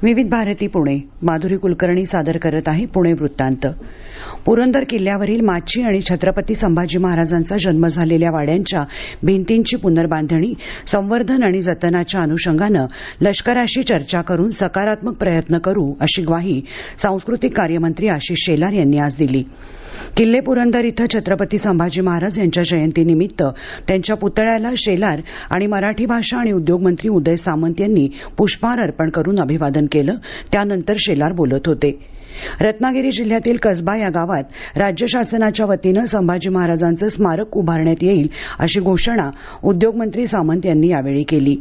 विविध भारती पुणे माधुरी कुलकर्णी सादर करत आहे पुणे वृत्तांत. पुरंदर किल्ल्यावरील माची आणि छत्रपती संभाजी महाराजांचा जन्म झालेल्या वाड्यांच्या भिंतींची पुनर्बांधणी, संवर्धन आणि जतनाच्या अनुषंगानं लष्कराशी चर्चा करून सकारात्मक प्रयत्न करू अशी ग्वाही सांस्कृतिक कार्यमंत्री आशिष शेलार यांनी आज दिली. किल्ले पुरंदर इथं छत्रपती संभाजी महाराज यांच्या जयंतीनिमित्त त्यांच्या पुतळ्याला शेलार आणि मराठी भाषा आणि उद्योग मंत्री उदय सामंत यांनी पुष्पहार अर्पण करून अभिवादन केलं. त्यानंतर शेलार बोलत होते. रत्नागिरी जिल्ह्यातील कसबा या गावात राज्य शासनाच्या वतीनं संभाजी महाराजांचं स्मारक उभारण्यात येईल अशी घोषणा उद्योगमंत्री सामंत यांनी यावेळी केली.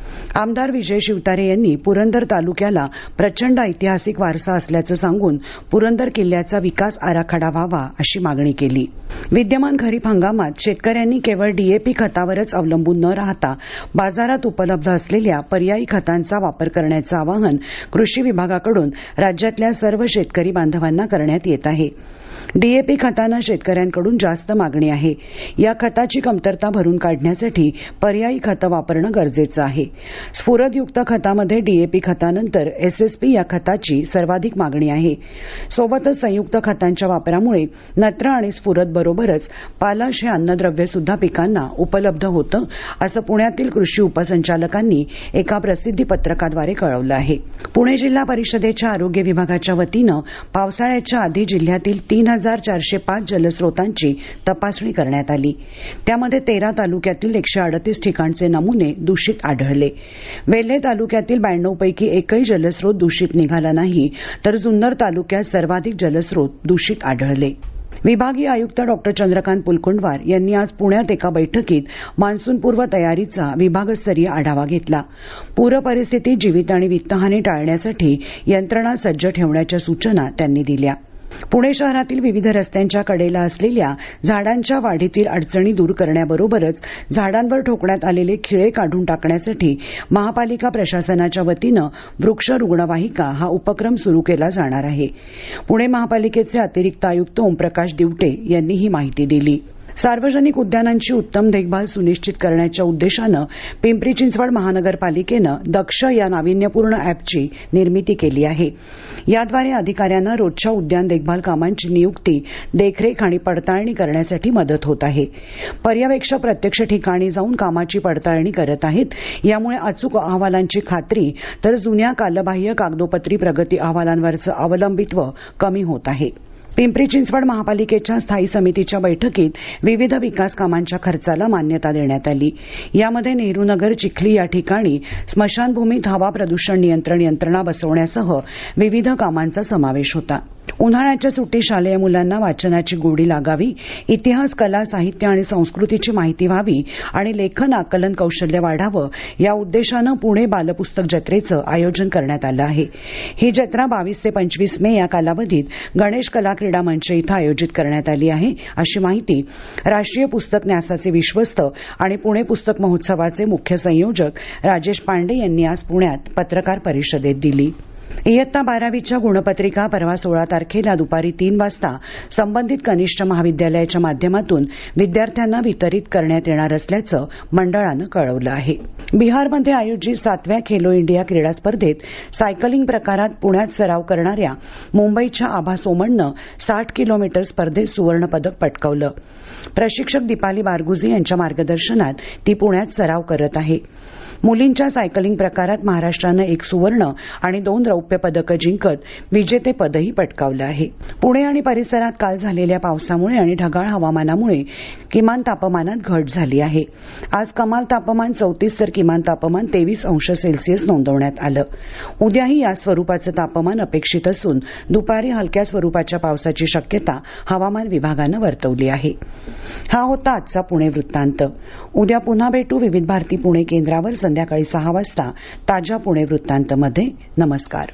आमदार विजय शिवतारे यांनी पुरंदर तालुक्याला प्रचंड ऐतिहासिक वारसा असल्याचं सांगून पुरंदर किल्ल्याचा विकास आराखडा व्हावा अशी मागणी केली. विद्यमान खरीप हंगामात शेतकऱ्यांनी केवळ डीएपी खतावरच अवलंबून न राहता बाजारात उपलब्ध असलेल्या पर्यायी खतांचा वापर करण्याचं आवाहन कृषी विभागाकडून राज्यातल्या सर्व शेतकरी बांधवांना करण्यात येत आहे. डीएपी खतांना शेतकऱ्यांकडून जास्त मागणी आहे. या खताची कमतरता भरून काढण्यासाठी पर्यायी खतं वापरणं गरजेचं आहे. स्फुरदयुक्त खतामध्ये डीएपी खतानंतर एसएसपी या खताची सर्वाधिक मागणी आहे. सोबतच संयुक्त खतांच्या वापरामुळे नत्र आणि स्फुरद बरोबरच पालाश हे अन्नद्रव्य सुद्धा पिकांना उपलब्ध होतं असं पुण्यातील कृषी उपसंचालकांनी एका प्रसिद्धी पत्रकाद्वारे कळवलं आहे. पुणे जिल्हा परिषदेच्या आरोग्य विभागाच्या वतीनं पावसाळ्याच्या आधी जिल्ह्यातील 3,405 जलस्रोतांची तपासणी करण्यात आली. त्यामध्ये 13 तालुक्यातील 138 ठिकाणचे नमुने दूषित आढळले. वेल्हे तालुक्यातील 92 पैकी एकही जलस्रोत दूषित निघाला नाही, तर जुन्नर तालुक्यात सर्वाधिक जलस्रोत दूषित आढळले. विभागीय आयुक्त डॉ चंद्रकांत पुलकुंडवार यांनी आज पुण्यात एका बैठकीत मान्सूनपूर्व तयारीचा विभागस्तरीय आढावा घेतला. पूर परिस्थितीत जीवित आणि वित्तहानी टाळण्यासाठी यंत्रणा सज्ज ठेवण्याच्या सूचना त्यांनी दिल्या. पुणे शहरातील विविध रस्त्यांच्या कडेला असलेल्या झाडांच्या वाढीतील अडचणी दूर करण्याबरोबरच झाडांवर ठोकण्यात आलेले खिळे काढून टाकण्यासाठी महापालिका प्रशासनाच्या वतीनं वृक्ष रुग्णवाहिका हा उपक्रम सुरू केला जाणार आहे. पुणे महापालिकेचे अतिरिक्त आयुक्त ओमप्रकाश दिवटे यांनी ही माहिती दिली. सार्वजनिक उद्यानांची उत्तम देखभाल सुनिश्चित करण्याच्या उद्देशानं पिंपरी चिंचवड महानगरपालिकेनं दक्ष या नाविन्यपूर्ण अॅपची निर्मिती केली आहे. याद्वारे अधिकाऱ्यांना रोजच्या उद्यान देखभाल कामांची नियुक्ती, देखरेख आणि पडताळणी करण्यासाठी मदत होत आहे. पर्यवेक्षक प्रत्यक्ष ठिकाणी जाऊन कामाची पडताळणी करत आहेत. यामुळे अचूक अहवालांची खात्री तर जुन्या कालबाह्य कागदोपत्री प्रगती अहवालांवरचं अवलंबित्व कमी होत आहे. पिंपरी चिंचवड महापालिकेच्या स्थायी समितीच्या बैठकीत विविध विकास कामांच्या खर्चाला मान्यता देण्यात आली. यामध्ये नेहरूनगर चिखली या ठिकाणी स्मशानभूमीत हवा प्रदूषण नियंत्रण यंत्रणा बसवण्यासह विविध कामांचा समावेश होता. उन्हाळ्याच्या सुट्टीत शालेय मुलांना वाचनाची गोडी लागावी, इतिहास, कला, साहित्य आणि संस्कृतीची माहिती व्हावी आणि लेखन आकलन कौशल्य वाढावं या उद्देशानं पुणे बालपुस्तक जत्रेचं आयोजन करण्यात आलं आहे. ही जत्रा 22 ते 25 मे या कालावधीत गणेश कला क्रीडा मंच इथं आयोजित करण्यात आली आहे, अशी माहिती राष्ट्रीय पुस्तक न्यासाचे विश्वस्त आणि पुणे पुस्तक महोत्सवाचे मुख्य संयोजक राजेश पांडे यांनी आज पुण्यात पत्रकार परिषदेत दिली. इयत्ता 12वीच्या गुणपत्रिका परवा 16 तारखेला दुपारी 3 वाजता संबंधित कनिष्ठ महाविद्यालयाच्या माध्यमातून विद्यार्थ्यांना वितरित करण्यात येणार असल्याचं मंडळानं कळवलं आहे. बिहारमध्ये आयोजित 7व्या खेलो इंडिया क्रीडा स्पर्धेत सायकलिंग प्रकारात पुण्यात सराव करणाऱ्या मुंबईच्या आभा सोमणनं 60 किलोमीटर स्पर्धेत सुवर्णपदक पटकावलं. प्रशिक्षक दीपाली बारगुजे यांच्या मार्गदर्शनात ती पुण्यात सराव करत आहे. मुलींच्या सायकलिंग प्रकारात महाराष्ट्रानं 1 सुवर्ण आणि 2 रौप्य पदकं जिंकत विजेतेपदही पटकावलं आहे. पुणे आणि परिसरात काल झालेल्या पावसामुळे आणि ढगाळ हवामानामुळे किमान तापमानात घट झाली आहे. आज कमाल तापमान 34 तर किमान तापमान 23 अंश सेल्सिअस नोंदवण्यात आलं. उद्याही या स्वरूपाचं तापमान अपेक्षित असून दुपारी हलक्या स्वरूपाच्या पावसाची शक्यता हवामान विभागानं वर्तवली आहे. हा होता आजचा पुणे वृत्तांत. उद्या पुन्हा भेटू विविध भारती पुणे केंद्रावर संध्याकाळी 6 वाजता ताज्या पुणे वृत्तांतमध्ये. नमस्कार.